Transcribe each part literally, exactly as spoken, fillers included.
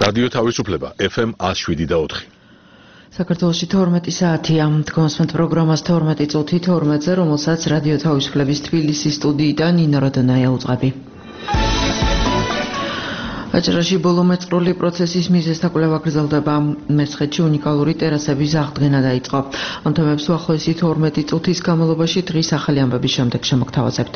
რადიო თავისუფლება ეფ ემ ათს შვიდი და ოთხი. საქართველოში თორმეტი საათია. თქვენს პროგრამას თორმეტი წუთი თორმეტზე, რომელსაც რადიო თავისუფლების თბილისის სტუდიიდან ნინო როდონაია უძღვები. აჭარაში ბოლო მეწყრული პროცესის მიზეზთა კვლევა გრძელდება. მესხეთში უნიკალური ტერასების აღდგენა დაიწყო. ამ თემებს უახლოესი თორმეტი წუთის განმავლობაში დღის ახალი ამბების შემდეგ შემოგთავაზებთ.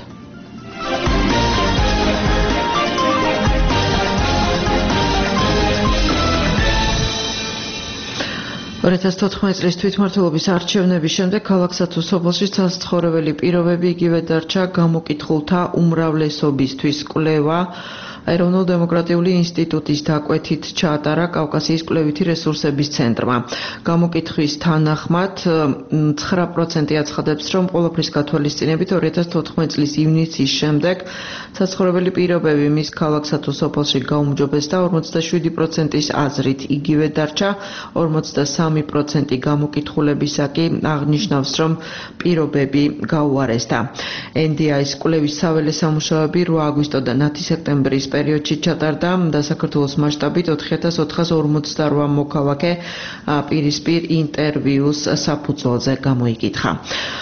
ორი ათას თოთხმეტი წლის თვითმმართველობის არჩევნების შემდეგ ქალაქსა თუ სოფელში საცხოვრებელი პირობები იგივე დარჩა. გამოკითხულთა უმრავლესობისთვის კვლევა ეროვნულ-დემოკრატიული ინსტიტუტის დაკვეთით ჩაატარა კავკასიის კვლევითი რესურსების ცენტრმა. გამოკითხვის თანახმად ცხრა პროცენტი აცხადებს, რომ ყველაფრის გათვალისწინებით ორი ათას თოთხმეტი წლის ივნისის შემდეგ საცხოვრებელი პირობები მის ქალაქსა თუ სოფელში გაუმჯობეს და ორმოცდაშვიდი პროცენტის აზრით იგივე დარჩა. ორმოცდასამი პროცენტი გამოკითხულებისა კი აღნიშნავს, რომ პირობები გაუარესდა. ენ დი აის კვლევის საველე სამუშაოები რვა აგვისტოდან ათი სექტემბრის პერიოდში ჩატარდა და საქართველოს მასშტაბით ოთხი ათას ოთხას ორმოცდარვა მოქალაქე პირისპირ ინტერვიუს საფუძველზე გამოიკითხა.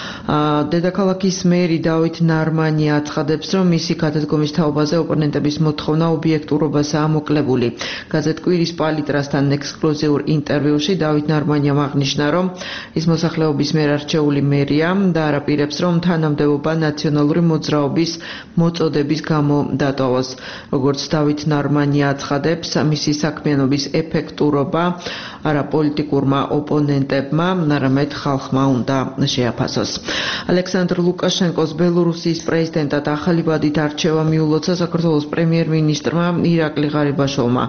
დედაქალაქის მერი დავით ნარმანია აცხადებს, რომ მისი გადადგომის თაობაზე ოპონენტების მოთხოვნა ობიექტურობასაა მოკლებული. გაზეთ კვირის პალიტრასთან ექსკლუზიურ ინტერვიუში დავით ნარმანიამ აღნიშნა, რომ ის მოსახლეობის მიერ არჩეული მერია და არაპირებს, რომ თანამდებობა ნაციონალური მოძრაობის მოწოდების გამო დატოვოს. როგორც დავით ნარმანია აცხადებს, მისი საქმიანობის ეფექტურობა არა პოლიტიკურმა ოპონენტებმა, არამედ ხალხმა უნდა შეაფასოს. ალექსანდრ ლუკაშენკოს ბელორუსიის პრეზიდენტად ახალი ვადით არჩევა მიულოცა საქართველოს პრემიერ-მინისტრმა ირაკლი ღარიბაშვილმა.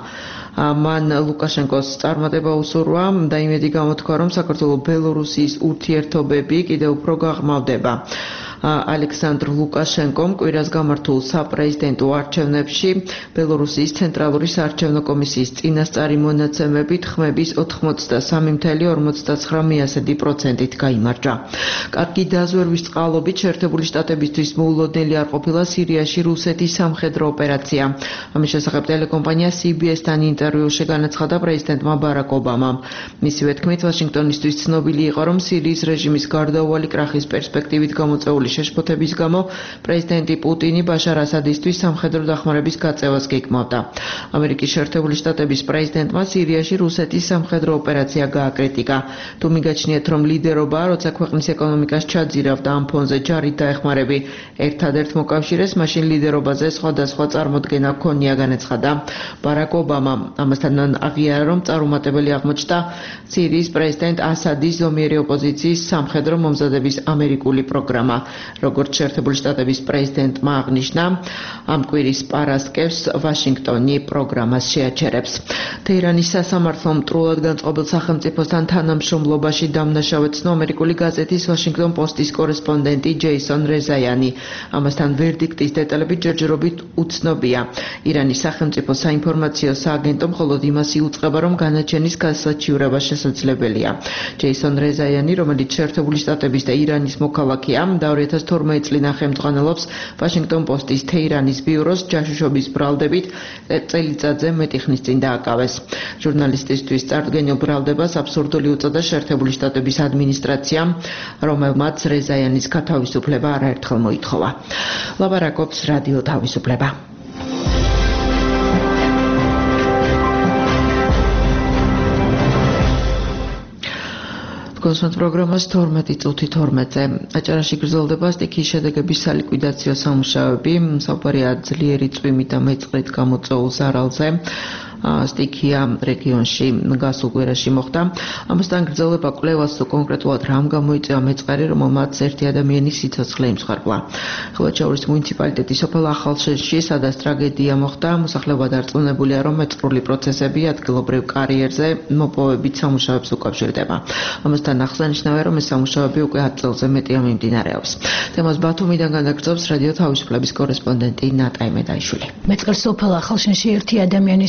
მან ლუკაშენკოს წარმატება უსურვა და იმედი გამოთქვა, რომ საქართველო-ბელორუსიის ურთიერთობები კიდევ უფრო გაღრმავდება. ალექსანდრ ლუკაშენკომ კვირას გამართულ საპრეზიდენტო არჩევნებში ბელორუსიის ცენტრალური საარჩევნო კომისიის წინასწარი მონაცემებით ხმების ოთხმოცდასამი წუთი ორმოცდაცხრა პროცენტით გაიმარჯვა. კარგი დაზვერვის წყალობით შეერთებული შტატებისთვის მოულოდნელი არ ყოფილა სირიაში რუსეთის სამხედრო ოპერაცია. ამის შესახებ ტელეკომპანია სი ბი ეს-თან ინტერვიუში განაცხადა პრეზიდენტმა ბარაკ ობამამ. მისივე თქმით, ვაშინგტონისთვის ცნობილი იყო, რომ სირიის რეჟიმის გარდაუვალი კრახის პერსპექტივით გამოწვეული შეშფოთების გამო პრეზიდენტი პუტინი ბაშარ ასადისთვის სამხედრო დახმარების გაწევას გეკმავდა. ამერიკის შეერთებული შტატების პრეზიდენტმა სირიაში რუსეთის სამხედრო ოპერაცია გააკრიტიკა. თუ მიგაჩნიათ, რომ ლიდერობა, როცა ქვეყნის ეკონომიკას ჩაძირავდა ამ ფონზე ჯარით დაეხმარები ერთადერთ მოკავშირეს, მაშინ ლიდერობაზე სხვადასხვა წარმოდგენა ჰქონია, განაცხადა ბარაკ ობამა. ამასთან აღიარა, რომ წარუმატებელი აღმოჩნდა სირიის პრეზიდენტ ასადის ზომიერი ოპოზიციის სამხედრო მომზადების ამერიკული პროგრამა. როგორც შეერთებული შტატების პრეზიდენტმა აღნიშნა, ამ კვირის პარასკევს ვაშინგტონი პროგრამას შეაჩერებს. თეირანის სასამართლომ მტრულად განწყობილ სახელმწიფოსთან თანამშრომლობაში დამნაშავედ ცნო ამერიკული გაზეთის ვაშინგტონ პოსტის კორესპონდენტი ჯეისონ რეზაიანი. ამასთან ვერდიქტის დეტალები ჯერჯერობით უცნობია. ირანის სახელმწიფო საინფორმაციო სააგენტო მხოლოდ იმას იუწყება, რომ განაჩენის გასაჩივრება შესაძლებელია. ჯეისონ რეზაიანი, რომელიც შეერთებული შტატების და ირანის მოქალაქეა და ორი ათას თორმეტი წლიდან ხელმძღვანელობს ვაშინგტონ პოსტის თეირანის ბიუროს, ჯაშუშობის ბრალდებით წელიწადზე მეტი ხნის წინ დააკავეს. ჟურნალისტისთვის წარდგენილ ბრალდებას აბსურდული უწოდა შეერთებული შტატების ადმინისტრაციამ, რომელმაც რეზაიანის გათავისუფლება არაერთხელ მოითხოვა. ლაბარაკობს რადიო თავისუფლება. კონსულტ პროგრამას თორმეტი წუთი თორმეტზე. აჭარაში გრძელდება სტიქიის შედეგების სალიკვიდაციო სამუშაოები. საუბარია ძლიერი წვიმით და მეწყრით გამოწვეულ ზარალზე. სტიქია რეგიონში გასულ კვირაში მოხდა. ამასთან გრძელდება კვლევაც, თუ კონკრეტულად რამ გამოიწვია მეწყერი, რომელმაც ერთი ადამიანის სიცოცხლე იმსხვრებლა. ხევაჩაურის მუნიციპალიტეტის სოფელ ახალშენში, სადაც ტრაგედია მოხდა, მოსახლეობა დარწმუნებულია, რომ მეწყრული პროცესები ადგილობრივ კარიერზე მოპოვებით სამუშაოებს უკავშირდება. ამასთან აღსანიშნავია, რომ ეს სამუშაოები უკვე ათ წელზე მეტია მიმდინარეობს. თემას ბათუმიდან განაგრძობს რადიო თავისუფლების კორესპონდენტი ნატა იმედაიშვილი. მეწყერ სოფელ ახალშენში ერთი ადამიანის სიცოცხლე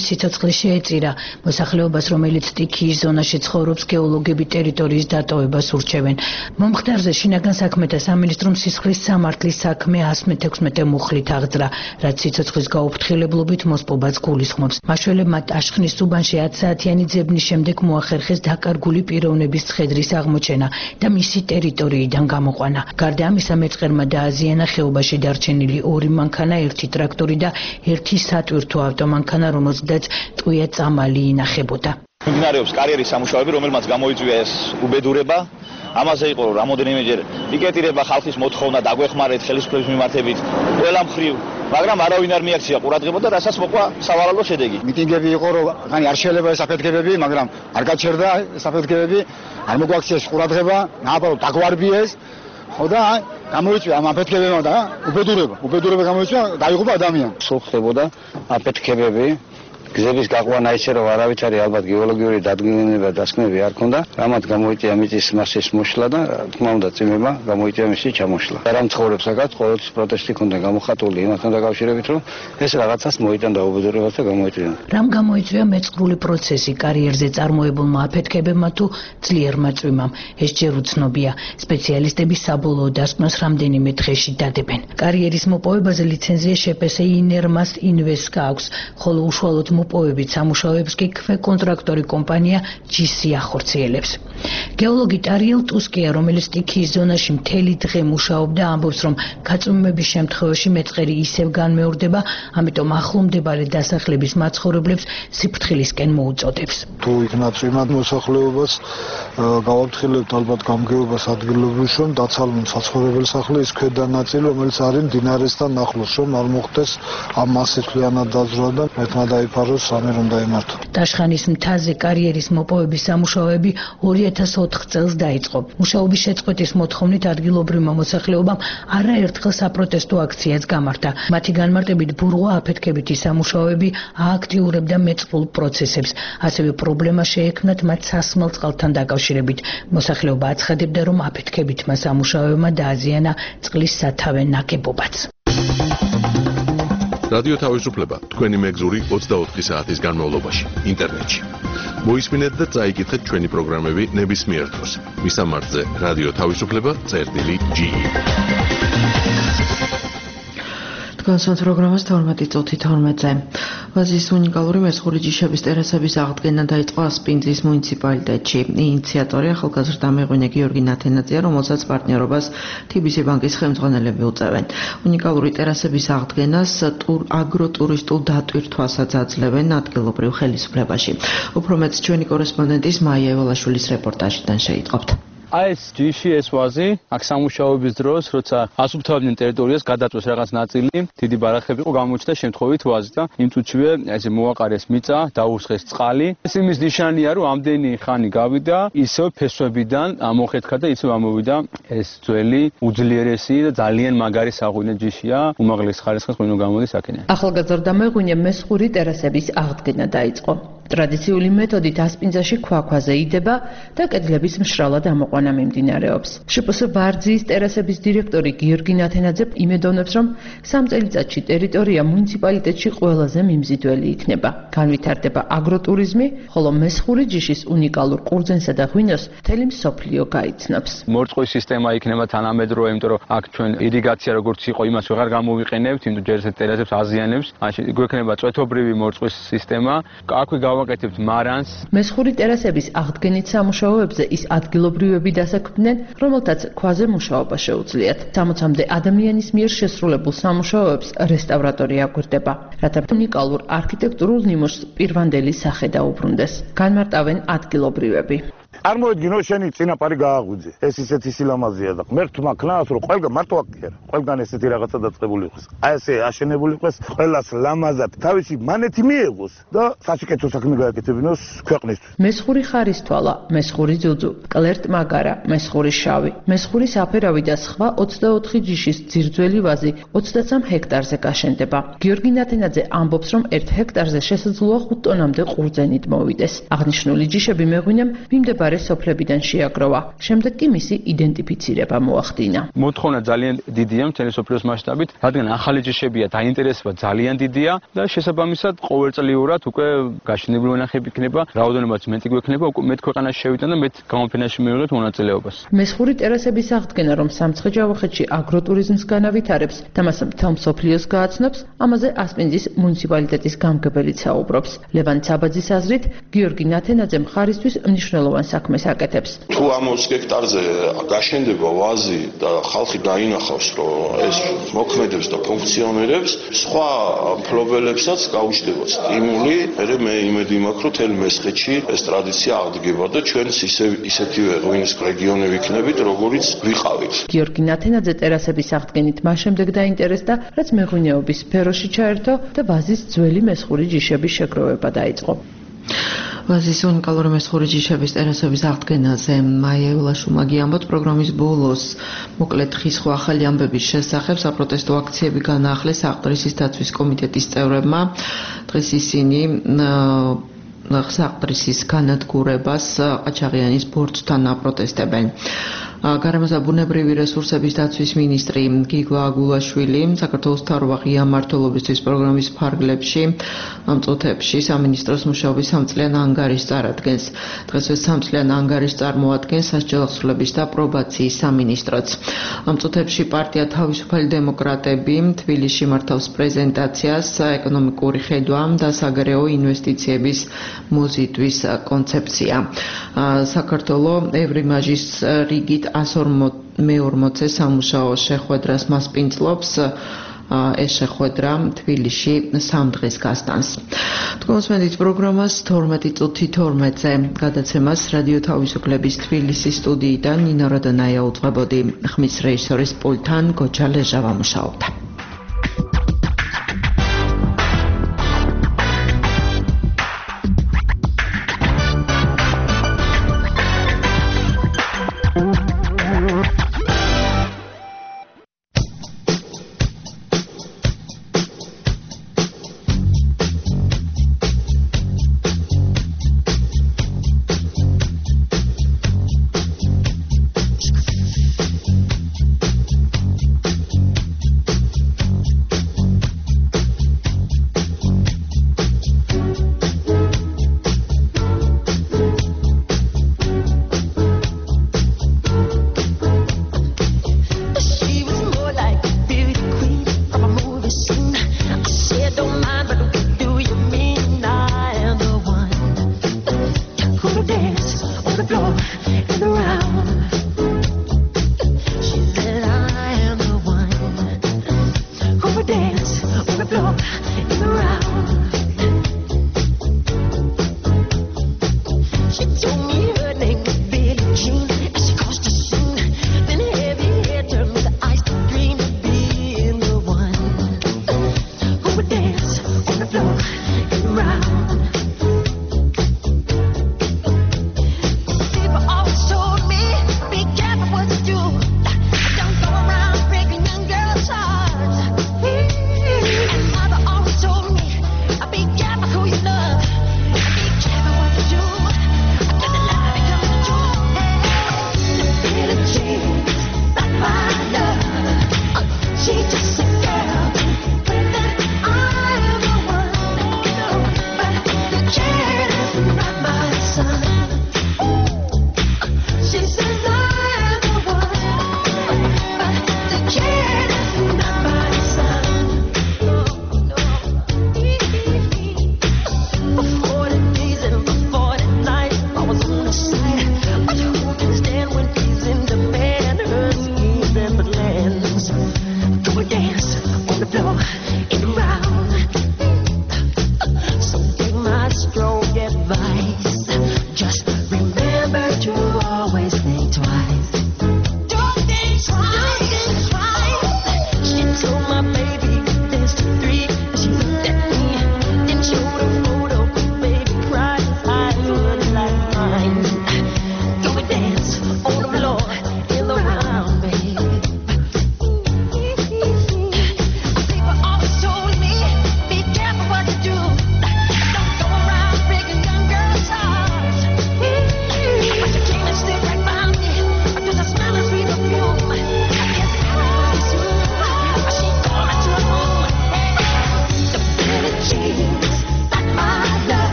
სისხლის შეეწირა. მოსახლეობას, რომელიც სტიქიის ზონაში ცხოვრობს, გეოლოგები ტერიტორიის დატოვებას ურჩევენ. მომხდარზე შინაგან საქმეთა სამინისტრომ სისხლის სამართლის საქმე εκατს მეთექვსმეტე მუხლით აღძრა, რაც სიცოცხლის გაუფრთხილებლობით მოსპობას გულისხმობს. მაშველებმა ტაშხნის უბანში ათი საათიანი ძებნის შემდეგ მოახერხეს დაკარგული პიროვნების ცხედრის აღმოჩენა და მისი ტერიტორიიდან გამოყვანა. გარდა ამისა, მეწყერმა დააზიანა ხეობაში დარჩენილი ორი მანქანა, ერთი ტრაქტორი და ერთი სატვირთო ავტომანქანა, რომელზედაც ტყვია წამალი ინახებოდა. მიმდინარეობს კარიერის სამუშაოები, რომელმაც გამოიწვია ეს უბედურება. ამაზე იყო რამოდენიმეჯერ პიკეტირება, ხალხის მოთხოვნა დაგვეხმარეთ ხელისუფლების მიმართებით ყველა მხრივ, მაგრამ არავინ არ მიაქცია ყურადღება და რასაც მოყვა სავალალო შედეგი. მიტინგები იყო, რომ ხანი არ შეიძლება ეს აფეთქებები, მაგრამ არ გაჩერდა ეს აფეთქებები, არ მოგვაქციეს ყურადღება, ნაბარო დაგვარბიეს. ხო და გამოიწვია ამ აფეთქებებმა და უბედურება, უბედურება გამოიწვია, დაიღუპა ადამიანი. სულ ხდებოდა აფეთქებები. გზების გაყვანა ისე რომ არავითარი ალბათ გეოლოგიური დადგენილება და დასკვნები არ ქონდა, რამაც გამოიწვია მიწის მასის მოშლა და თქმა უნდა წვიმება გამოიწვია მისი ჩამოშლა. და რამ ცხოვრებსაგაც ყოველთვის პროტესტი ქონდა გამოხატული იმასთან დაკავშირებით, რომ ეს რაღაცას მოიტან დაუბედურებას და გამოიწვია. რამ გამოიწვია მეწყრული პროცესი კარიერზე წარმოებულმა აფეთქებებმა თუ ძლიერმა წვიმამ? ეს ჯერ უცნობია. სპეციალისტები საბოლოო დასკვნას რამდენიმე დღეში დადებენ. კარიერის მოპოვებაზე ლიცენზია შეპესე ინერმას ინვესტ აქვს, ხოლო უშუალოდ მოპოვებით სამუშაოებს კი ქვეკონტრაქტორი კომპანია ჯი სი ახორციელებს. გეოლოგი ტარიელ ტუსკია, რომელიც სტიქიის ზონაში მთელი დღე მუშაობდა, ამბობს, რომ გაწვიმების შემთხვევაში მეწყერი ისევ განმეორდება, ამიტომ ახლომდებარე დასახლების მაცხოვრებლებს სიფრთხილისკენ მოუწოდებს. თუ იქნა წვიმა მოსახლეობას გავაფრთხილებთ ალბათ გამგეობას ადგილობრივ, რომ დაცალონ საცხოვრებელ სახლი ის ქვედა ნაწილი, რომელიც არის მდინარესთან ახლოს, რომ არ მოხდეს ამ მასითლიანად დაზრვა და ერთმა დაიფაროს, სამი რომ დაემართო. ტაშხანის მთაზე კარიერის მოპოვების სამუშაოები ორი ათას ოთხ წელს დაიწყო. მუშაობის შეწყვეტის მოთხოვნით ადგილობრივმა მოსახლეობამ არაერთხელ საპროტესტო აქციაც გამართა. მათი განმარტებით ბურღვა აფეთქებითი სამუშაოები ააქტიურებდა მეწყრულ პროცესებს, ასევე პრობლემა შეექმნათ მათ სასმელ წყალთან დაკავშირებით. მოსახლეობა აცხადებდა, რომ აფეთქებითმა სამუშაოებმა დააზიანა წყლის სათავე ნაგებობაც. რადიო თავისუფლება თქვენი მეგზური ოცდაოთხი საათის განმავლობაში ინტერნეტში. მოისმინეთ და წაიკითხეთ ჩვენი პროგრამები ნებისმიერ დროს. მისამართზე რადიო თავისუფლება წერტილი ჯი. განსვან პროგრამას თორმეტი წუთი თორმეტზე. ვაზის უნიკალური მესხური ჯიშების ტერასების აღდგენა დაიწყო ასპინძის მუნიციპალიტეტში. ინიციატორი ახალგაზრდა მეღვინე გიორგი ნათენაძეა, რომელსაც პარტნიორობას თი ბი სი ბანკის ხელმძღვანელები უწევენ. უნიკალური ტერასების აღდგენას ტურ აგროტურისტულ დატვირთვასაც აძლევენ ადგილობრივ ხელისუფლებაში. უფრო მეტს ჩვენი კორესპონდენტის მაია ევალაშვილის რეპორტაჟიდან შეიტყობთ. აი ეს ჯიში ეს ვაზი, აქ სამუშაოების დროს, როცა ასუფთავებდნენ ტერიტორიას, გადაწვეს რაღაც ნაწილი, დიდი ბარახები იყო, გამოჩნდა შემთხვევით ვაზი და იმ წუთშივე ესე მოაყარეს მიწა, დაურსხეს წყალი. ეს იმის ნიშანია, რომ ამდენი ხანი გავიდა, ისევ ფესვებიდან ამოხეთქა და ისევ ამოვიდა ეს ძველი, უძლიერესი და ძალიან მაგარი საღვინე ჯიშია, უმაღლეს ხარისხის ღვინო გამოდის აქედან. ახალგაზრდა მეღვინე მესხური ტერასების აღდგენა დაიწყო. ტრადიციული მეთოდით ასპინძაში ქვაქვაზე იდება და კედლების მშრალად ამოყვანა მიმდინარეობს. შე პე ეს ვარძიის ტერასების დირექტორი გიორგი ნათენაძე იმედოვნებს, რომ სამ წელიწადში ტერიტორია მუნიციპალიტეტში ყველაზე მიმზიდველი იქნება. განვითარდება აგროტურიზმი, ხოლო მესხური ჯიშის უნიკალურ ყურძენსა და ღვინოს მთელი მსოფლიო გაიცნობს. მორწყვის სისტემა იქნება თანამედროვე, იმიტომ რომ აქ ჩვენ ირიგაცია როგორც იყო, იმას ვეღარ გამოვიყენებთ, იმიტომ ჯერ ეს ტერასებს აზიანებს. მაშინ გვექნება წვეთობრივი მორწყვის სისტემა. აქვე გავაკეთებთ მარანს. მესხური ტერასების აღდგენით სამუშაოებზე ის ადგილობრივები დასაქმდნენ, რომელთაც ქვაზე მუშაობა შეუძლიათ. სამოცამდე ადამიანის მიერ შესრულებულ სამუშაოებს რესტავრატორი აგვირდება, რათა უნიკალურ არქიტექტურულ ნიმუშს პირვანდელი სახე დაუბრუნდეს. განმარტავენ ადგილობრივები. არ მოედგინო შენი წინაპარი გააღვიძე. ეს ისეთი სილამაზეა და ღმერთმა ქნას რომ ყველგან მარტო აქ კი არა. ყველგან ესეთი რაღაცა დაწყებული იყოს. აი ესე აშენებული იყოს, ყველას ლამაზად თავისი მანეთი მიეღოს და საშიკეთო საქმე გააკეთებინოს ქვეყნისთვის. მესხური ხარისთვალა, მესხური ძუძუ, კლერტ მაგარა, მესხური შავი, მესხური საფერავი და სხვა ოცდაოთხი ჯიშის ძირძველი ვაზი ოცდაცამ ჰექტარზე გაშენდება. გიორგი ნათენაძე ამბობს, რომ ერთ ჰექტარზე შესაძლოა ხუთ ტონამდე ყურძენით მოვიდეს. აღნიშნული ჯიშები მეღვინემ მიმდებარე საომარი სოფლებიდან შეაგროვა. შემდეგ კი მისი იდენტიფიცირება მოახდინა. მოთხოვნა ძალიან დიდია მთელი სოფლიოს მასშტაბით, რადგან ახალი ჯიშებია, დაინტერესება ძალიან დიდია და შესაბამისად ყოველწლიურად უკვე გაშენებული ვენახები იქნება, რაოდენობაც მეტი გვექნება, უკვე მეტ ქვეყანაში შევიდნენ და მეტ გამოფენაში მივიღეთ მონაწილეობას. მესხური ტერასების აღდგენა, რომ სამცხე-ჯავახეთში აგროტურიზმს განავითარებს და მას მთელ მსოფლიოს გააცნობს, ამაზე ასპინძის მუნიციპალიტეტის გამგებელიც საუბრობს. ლევან ცაბაძის აზრით, გიორგი ნათენაძე მხარისთვის მნიშვნელოვან საქმეს აკეთებს. თუ ამ ოცი ჰექტარზე გაშენდება ვაზი და ხალხი დაინახავს, რომ ეს მოქმედებს და ფუნქციონირებს, სხვა მფლობელებსაც გაუჩნდება სტიმული, მე იმედი მაქვს, რომ თელ მესხეთში ეს ტრადიცია აღდგება და ჩვენც ისე ისეთივე ღვინის რეგიონი ვიქნებით, როგორიც ვიყავით. გიორგი ნათენაძე ტერასების აღდგენით მას შემდეგ დაინტერესდა, რაც მეღვინეობის სფეროში ჩაერთო და ვაზის ძველი მესხური ჯიშების შეგროვება დაიწყო. ვაზის უნიკალური მესხური ჯიშების ტერასების აღდგენაზე მაია ელაშუმა გიამბოთ პროგრამის ბოლოს მოკლედ ხისხვა ახალი ამბების შესახებ საპროტესტო აქციები განაახლეს საყდრისის დაცვის კომიტეტის წევრებმა. დღეს ისინი საყდრისის განადგურებას ყაჩაღიანის ბორცვთან აპროტესტებენ. გარემოსა ბუნებრივი რესურსების დაცვის მინისტრი გიგო აგულაშვილი საქართველოს მთავრობა ღია მმართველობისთვის პროგრამის ფარგლებში ამ წუთებში სამინისტროს მუშაობის სამწლიან ანგარიშს წარადგენს. დღესვე სამწლიან ანგარიშს წარმოადგენს სასჯელ ახსნილების და პრობაციის სამინისტროც. ამ წუთებში პარტია თავისუფალი დემოკრატები თბილისში მართავს პრეზენტაციას ეკონომიკური ხედვა და საგარეო ინვესტიციების მოზიდვის კონცეფცია. საქართველოს ევრიმაჟის რიგით ას მეორმოცე სამუშაო შეხვედრას მასპინძლობს. ეს შეხვედრა თბილისში სამ დღეს გასტანს. თქვენს პროგრამას თორმეტი წუთი თორმეტზე გადაცემას რადიო თავისუფლების თბილისის სტუდიიდან ნინო როდანაია უძღვებოდი. ხმის რეჟისორის პულტთან გოჩა ლეჟავა მუშაობდა.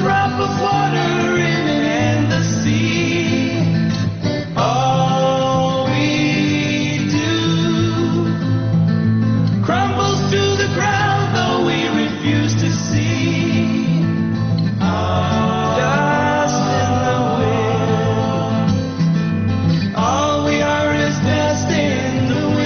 drop of water in an endless sea. All we do crumbles to the ground, though we refuse to see. Dust in the wind. All we are is dust in the wind.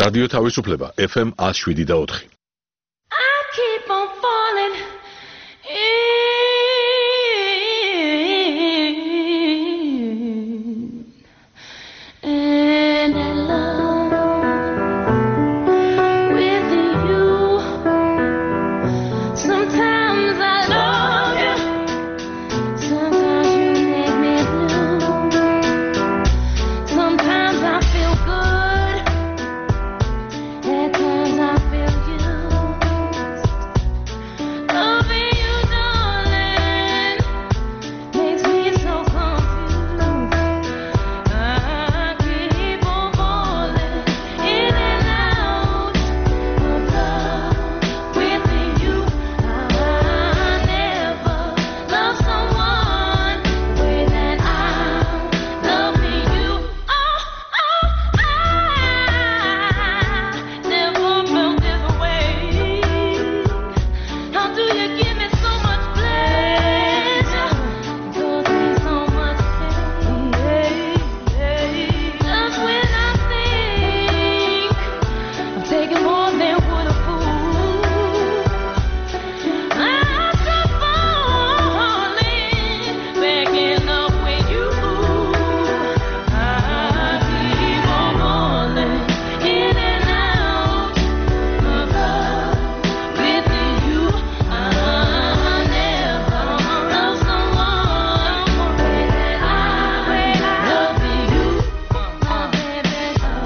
რადიო თავისუფლება F M one oh seven და four. I keep on falling in and in love with you. Sometimes I love you, sometimes you make me blue. Sometimes I feel good, at times I feel used. Loving you, darling, makes me so confused. I keep on falling in and out of love with you. I never loved someone the way that I'm loving you. Oh, oh, I never felt this way. How do you give me so much pleasure? Cause me so much pain. Just when I think I'm taking more than would a fool, I stop falling back in love with you. I keep on falling in and out of love with you. I never loved someone the way that I love you, my baby.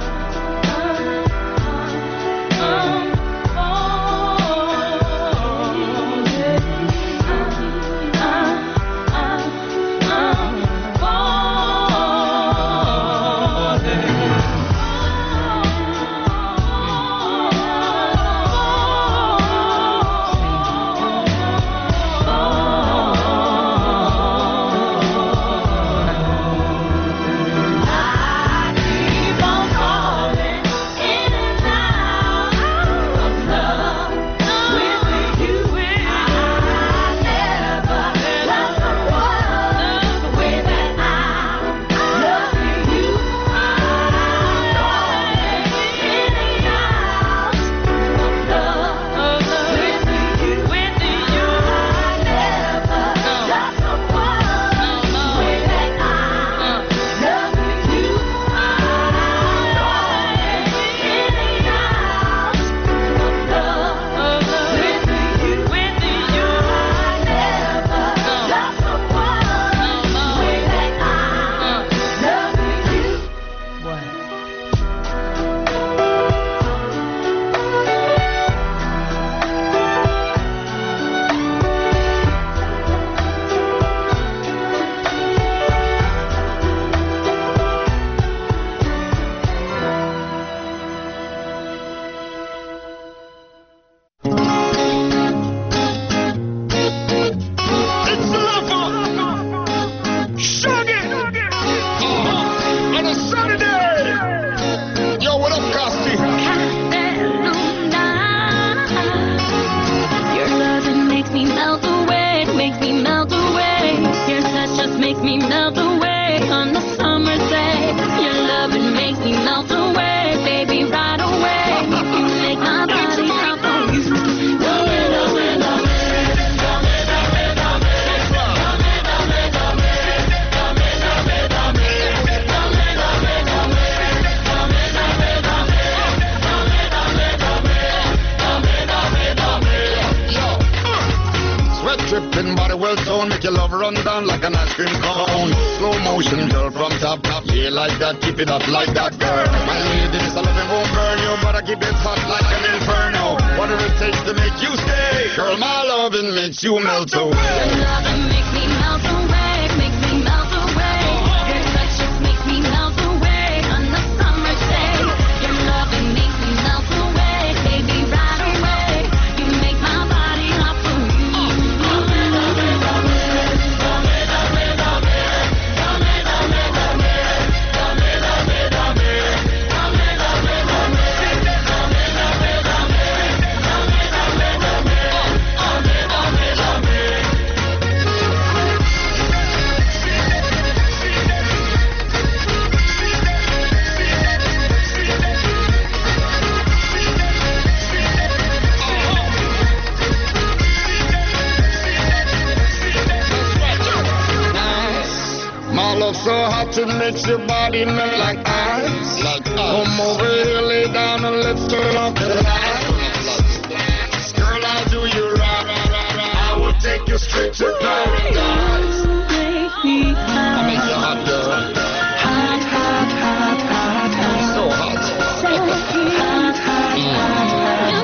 It's the lover, Shaggy, uh-huh. On a Saturday. Yo, what up, Costi? Your loving makes me melt away, makes me melt away. Your touch just makes me melt away on the summer day. Your loving makes me melt away, baby, right away. You make my body hop for you. Sweat dripping, body well toned, make your love run down like an ice cream cone. Slow motion, girl, from top top, yeah, like that, keep it up like that, girl. My lady, this loving won't burn you, but I keep it hot like an inferno. Whatever it takes to make you stay, girl, my loving makes you melt away. Your loving makes me melt away, makes me melt away. Your touch just makes me melt away on the summer day. Your loving makes me melt away, baby, right away. You make my body hot for you. love so hot it makes your body melt like ice. Like ice. Come over here, lay down and let's turn off the lights. Girl, I'll do you right. I will take you straight to paradise. I make you hot, girl. Hot, hot, hot, hot, hot. So hot. So hot, hot, hot.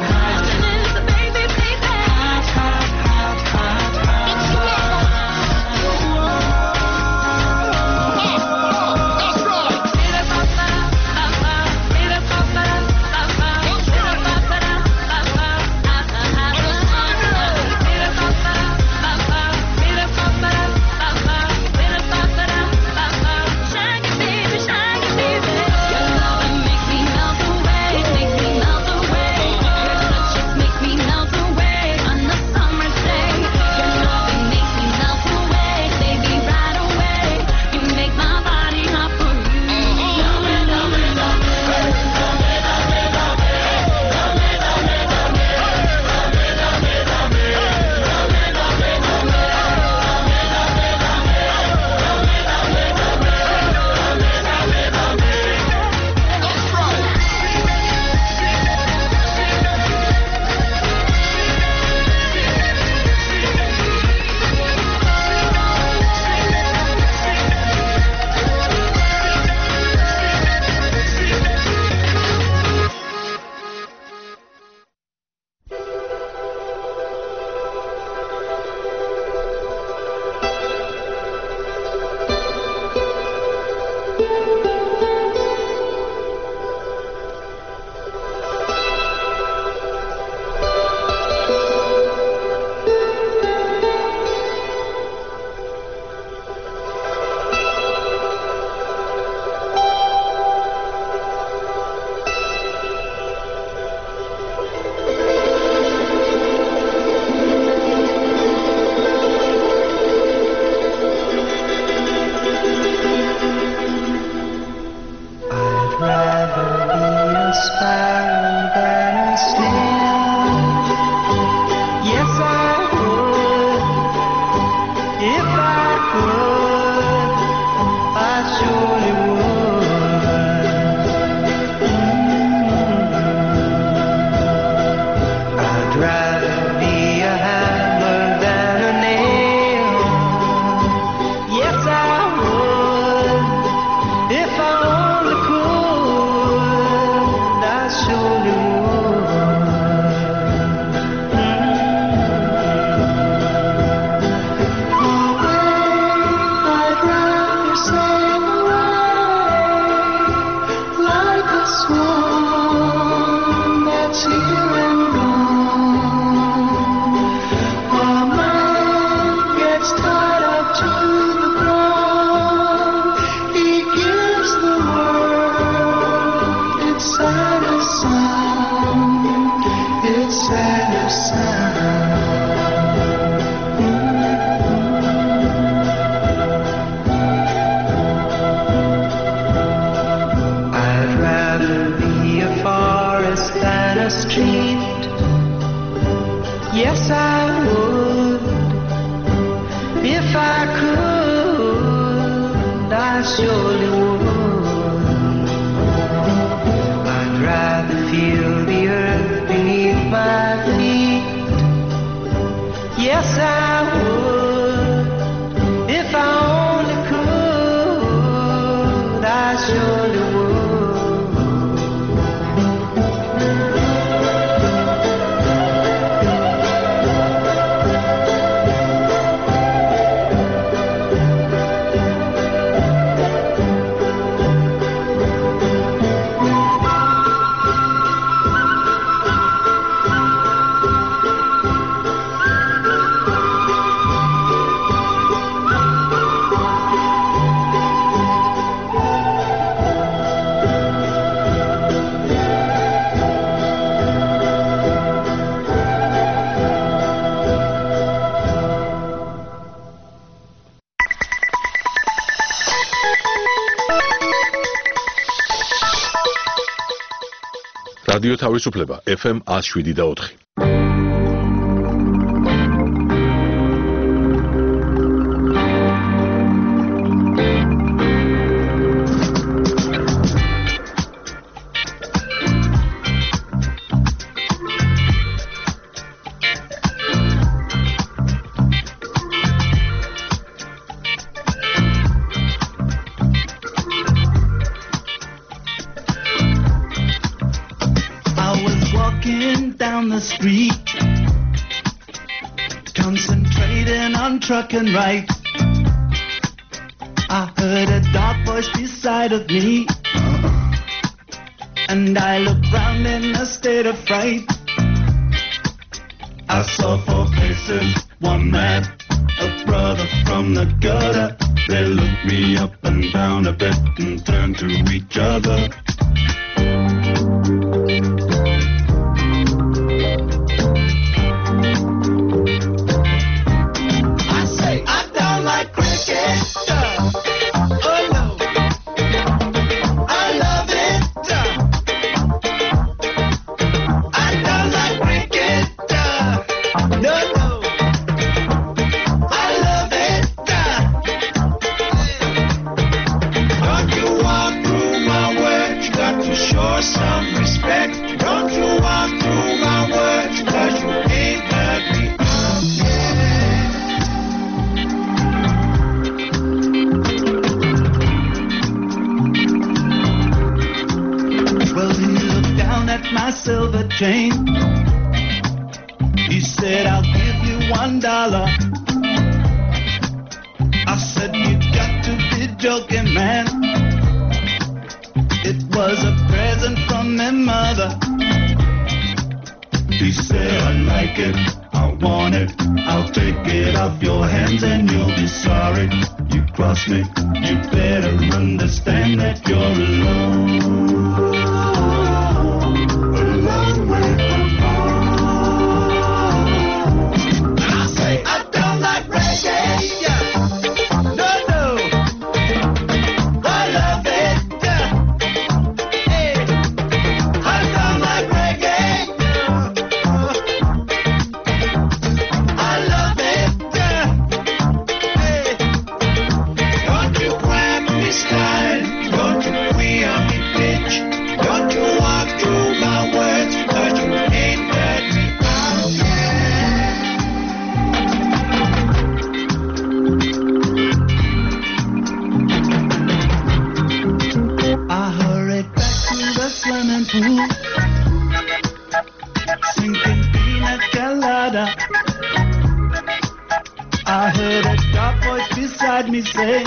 რადიო თავისუფლება ეფ ემ one oh seven და four. the street, concentrating on truck and right. I heard a dark voice beside of me, and I looked round in a state of fright. I saw four faces, one man, a brother from the gutter. They looked me up and down a bit and turned to each other. I say, I don't like cricket. Oh no, I love it. I don't like cricket. No, no, I love it. Don't you walk through my words, you got to show some respect. Don't you walk through my words, cause you ain't heard me out yet. Well, he looked down at my silver chain. He said, I'll give you one dollar. I said, you got to be joking, man. It was a present from my mother. He said, I like it, I want it, I'll take it off your hands and you'll be sorry. You cross me, you better understand that you're alone. A long way from home. And I say, I don't like reggae. No, no, I love it. Hey, I don't like reggae. I love it. Hey, don't you grab me style, don't you queer me bitch, don't you walk through my words, cause you ain't heard me out yet. I hurried back to the swimming pool, sinking pina colada. I heard a dark voice beside me say,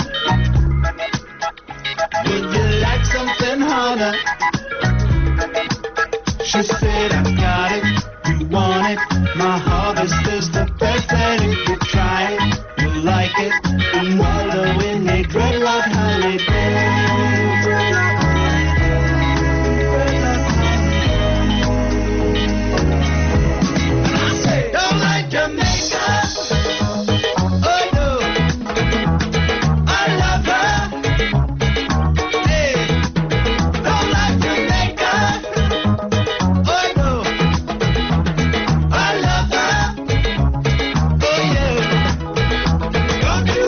would you like something harder? She said, I got it, you want it, my harvest is the best, and if you try it, you'll like it, and wallow in a dreadlock holiday. And I say, don't like Jamaica. Oh no, I love her. Hey, don't like Jamaica. Oh no, I love her. Oh yeah, don't you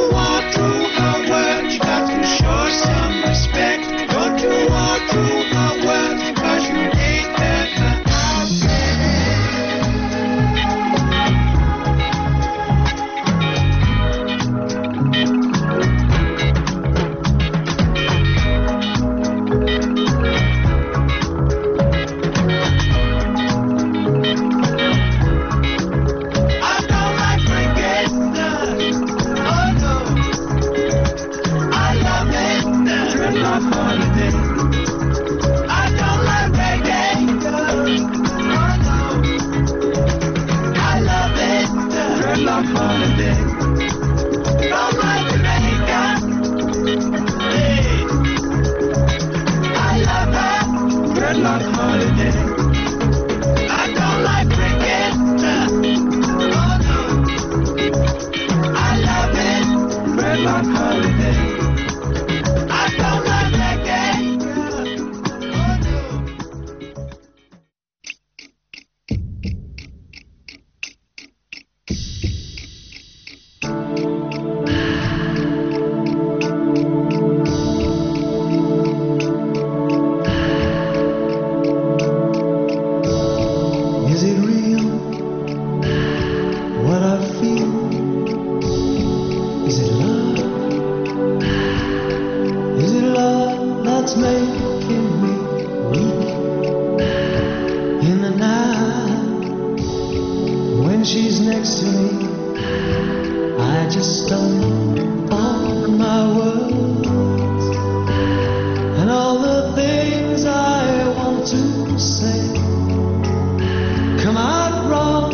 next to me, I just stumble on my words and all the things I want to say come out wrong.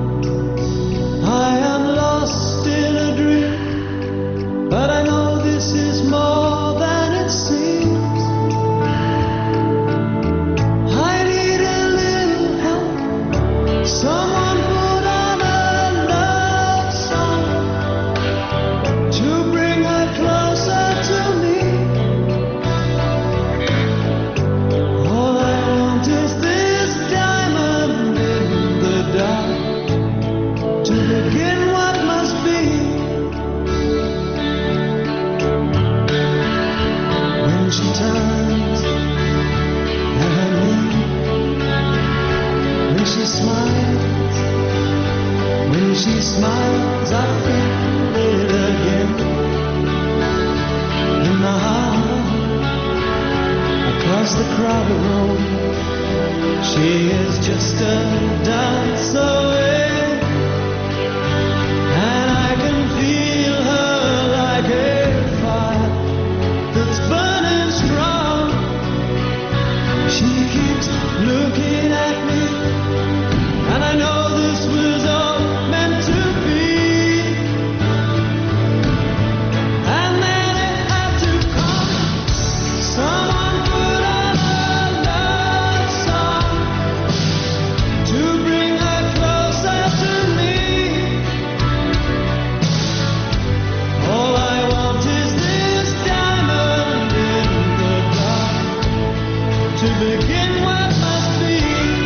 I am lost in a dream, but I know this is more than it seems. I need a little help. Someone put on a love song to bring her closer to me. All I want is this diamond in the dark to begin what must be. When she turns and her knee, when she smiles, when she smiles, I feel it again in my heart. Across the crowded room, she is just a dance away, and I can feel her like a fire that's burning strong. She keeps looking at me, and I know this was all meant to be. And then it had to come. Someone put on a love song to bring her closer to me. All I want is this diamond in the dark to begin what must be.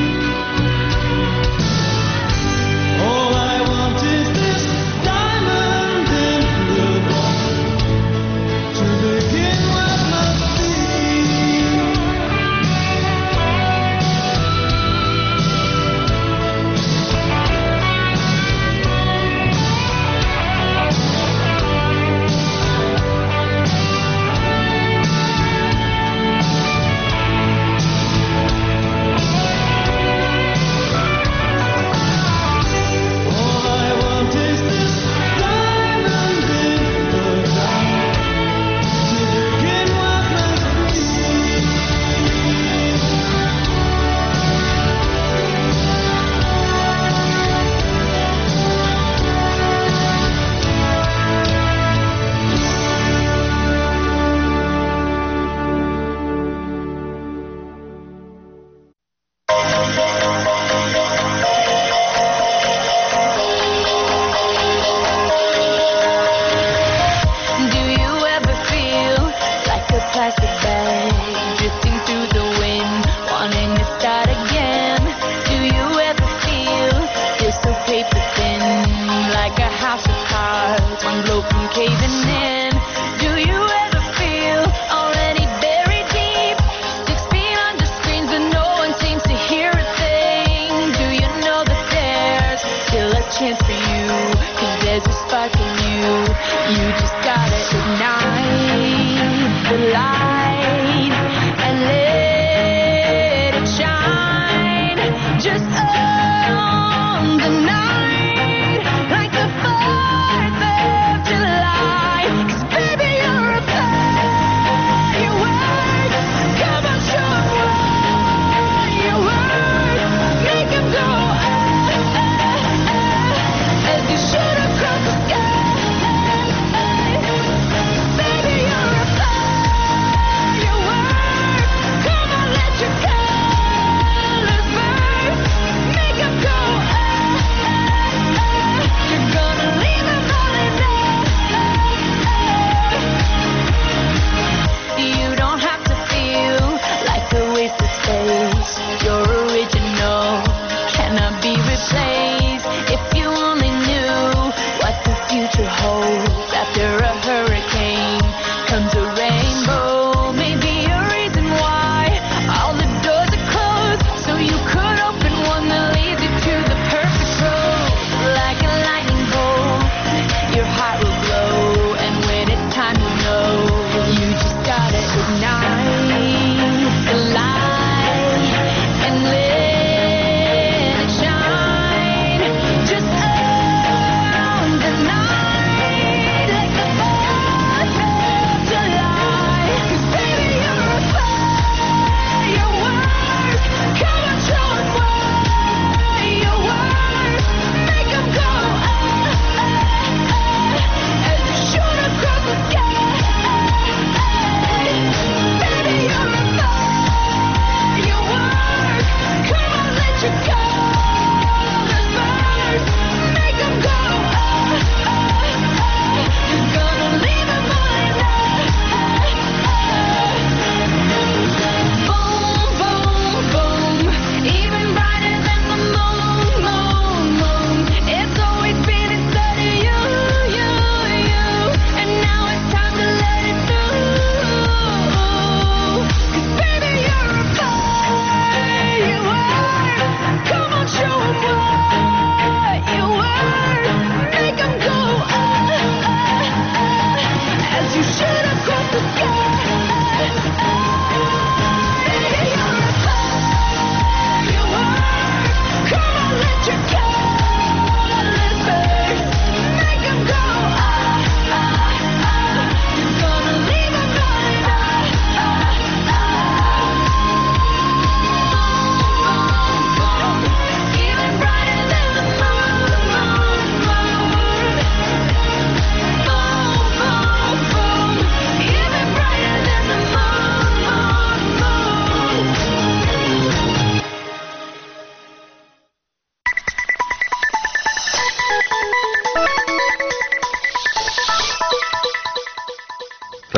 All I want is this diamond in the dark to begin what must be. All I want is this diamond in the dark to begin what must be. Do you ever feel like a plastic bag drifting through the wind, wanting to start again? Do you ever feel you're so paper thin, like a house of cards, one blow from caving in? Do you ever feel already buried deep, six feet under screens but no one seems to hear a thing? Do you know that there's still a chance for you, 'cause there's a spark in you, you just gotta ignite the light and let it shine. Just on the night, like the fourth of July. 'Cause baby, you're a firework. Come on, show 'em what you worth. Make 'em go ah, ah, ah, as you shoot across the sky. Baby, you're a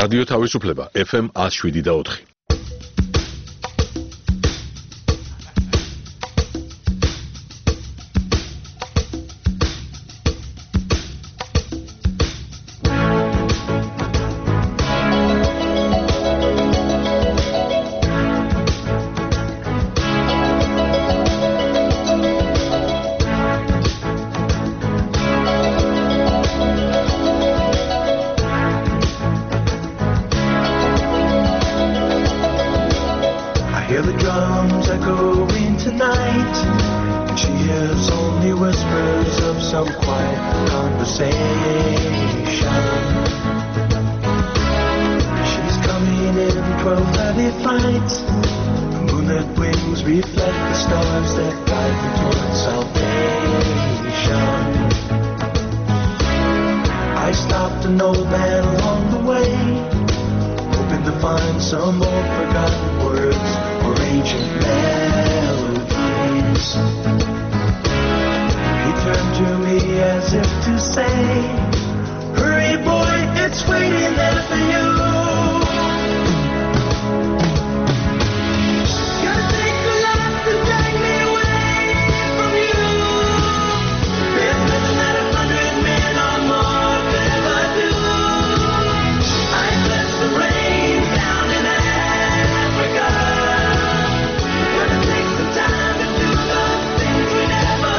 რადიო თავისუფლება ეფ ემ one oh seven და four. Hear the drums echoing tonight. She hears only whispers of some quiet conversation. She's coming in twelve thirty flight. The moonlit wings reflect the stars that guide me towards salvation. I stopped an old man along the way, hoping to find some old forgotten words or ancient melodies. He turned to me as if to say, hurry boy, it's waiting there for you. Gotta take a lot to drag me away from you. There's nothing that a hundred men or more could ever do. I bless the rain down in Africa. Gonna take some time to do the things we never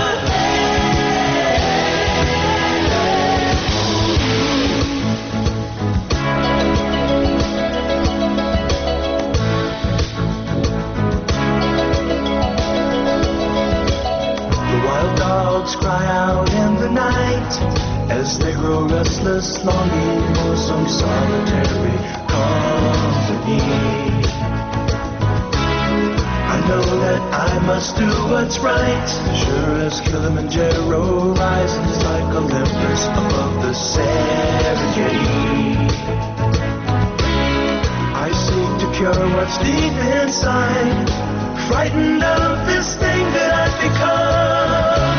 The wild dogs cry out in the night as they grow restless, longing for some solitary company. I know that I must do what's right, sure as Kilimanjaro rises like Olympus above the Serengeti. I seek to cure what's deep inside, frightened of this thing that I've become.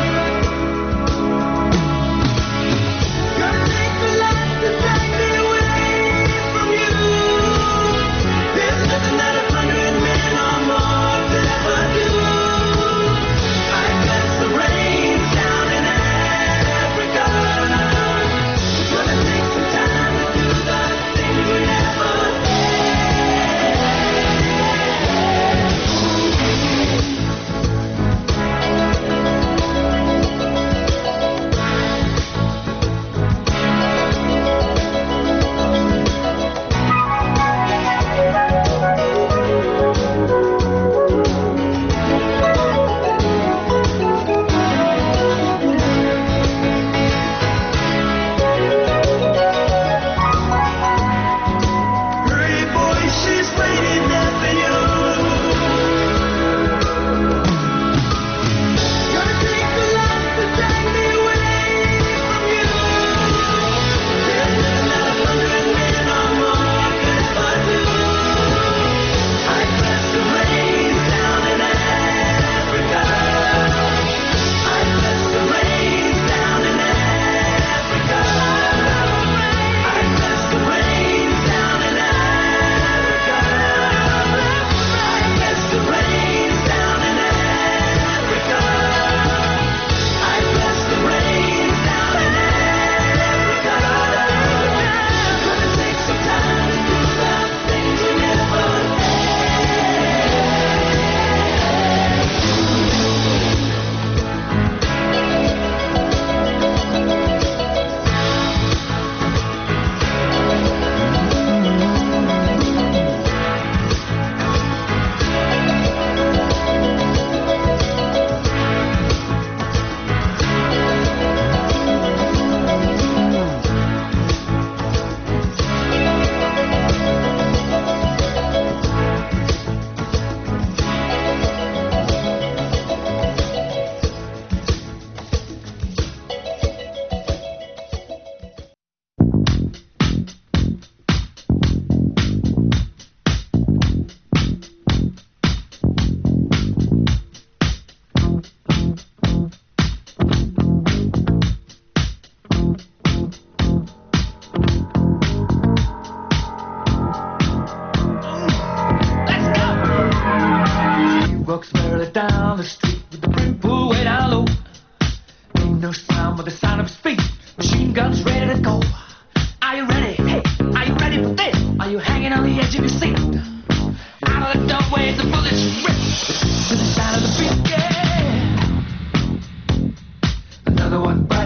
Gonna take a lot to drag me away from you. There's nothing that a hundred men or more could ever do. I bless the rain down in Africa. Gonna take some time to do the things we never did.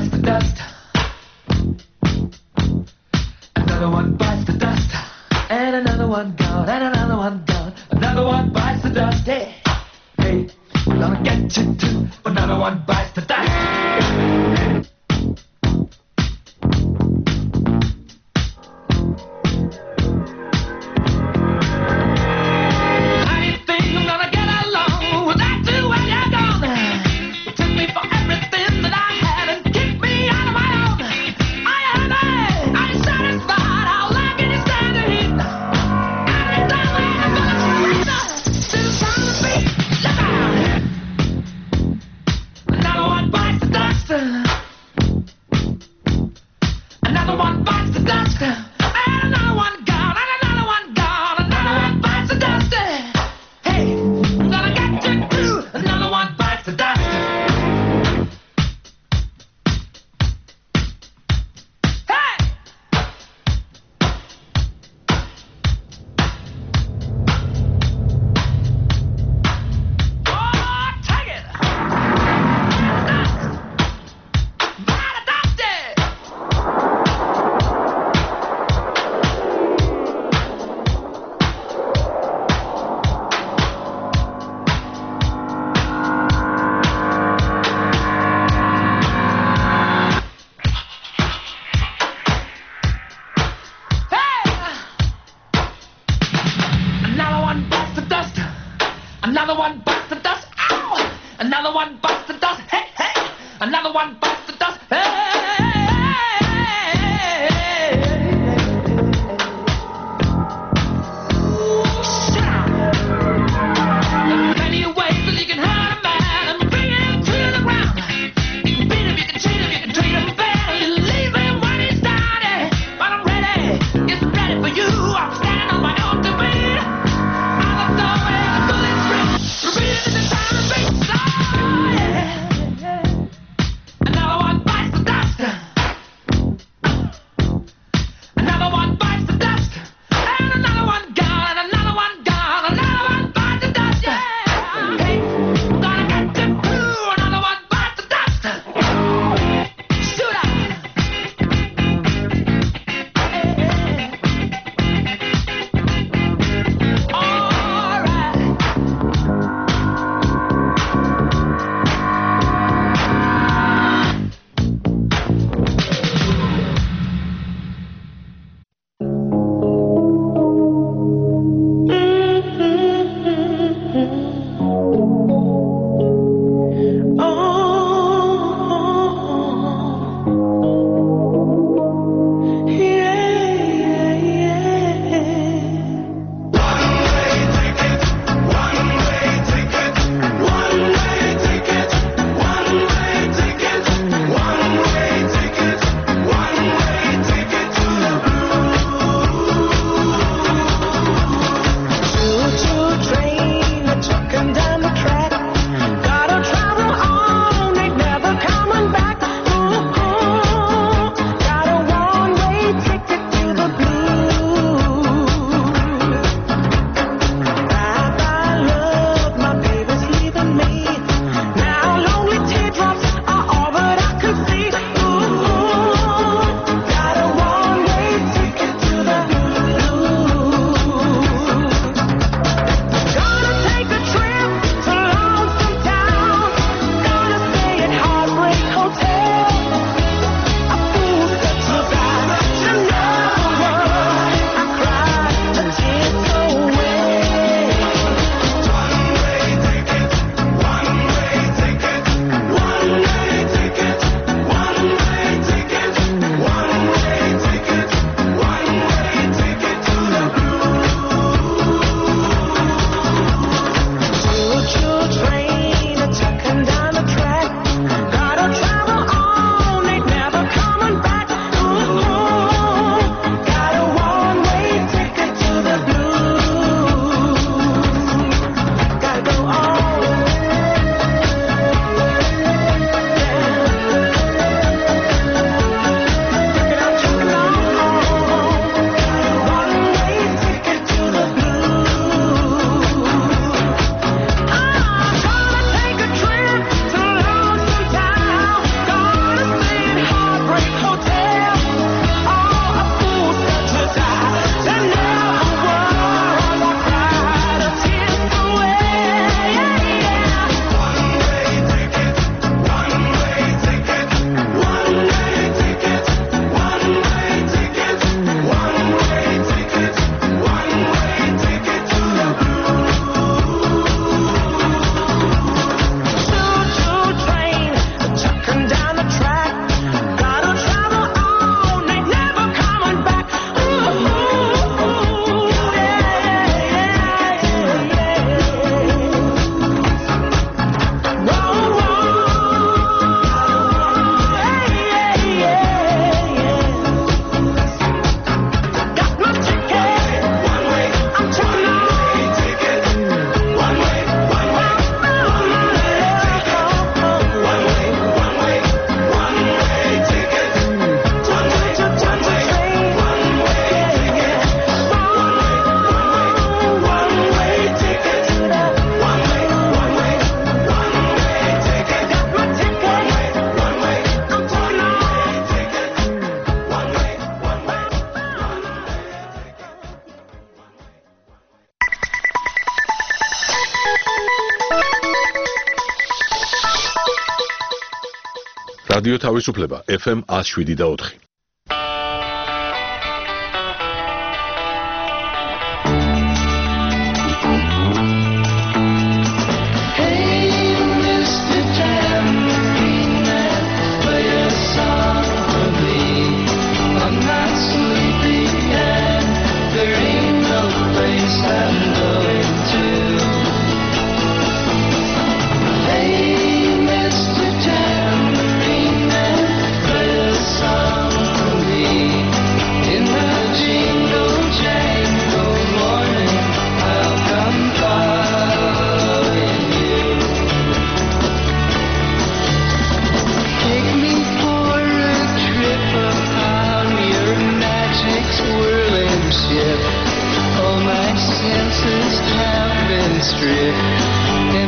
bites the dust. Another one bites the dust. And another one gone, and another one gone. Another one bites the dust. Hey, hey, we're gonna get you too. Another one bites the dust. How do you think I'm gonna get along without you when you're gone? You took me for everything that I had and kicked me out of my own. Are you happy? Are you satisfied? How long can you stand the heat? Every time I'm gonna breathe, still trying to be. Look out! Another one bites the dust. Another one bites the dust. And another one gone. And another one gone. Another one bites the dust. Hey, I'm gonna get you too. Another one bites the dust. Hey! Oh, take it! Bite the dust. Another one bites the dust. Another one bites the dust. Ow! Another one bites the dust. Hey, hey! Another one bites the dust. Hey! Shut up! There are plenty of ways that you can hurt a man and bring him to the ground. You can beat him, you can cheat him, you can treat him bad, you leave him when he's down. But I'm ready, yes, I'm ready for you. I'm standing on my own two feet. I'm a dog with a bullet free. Repeat it in the time and beat. Oh, yeah. Another one bites the dust. რადიო თავისუფლება ეფ ემ one oh seven და four.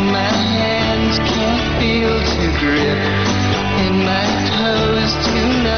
Grip in my toes tonight.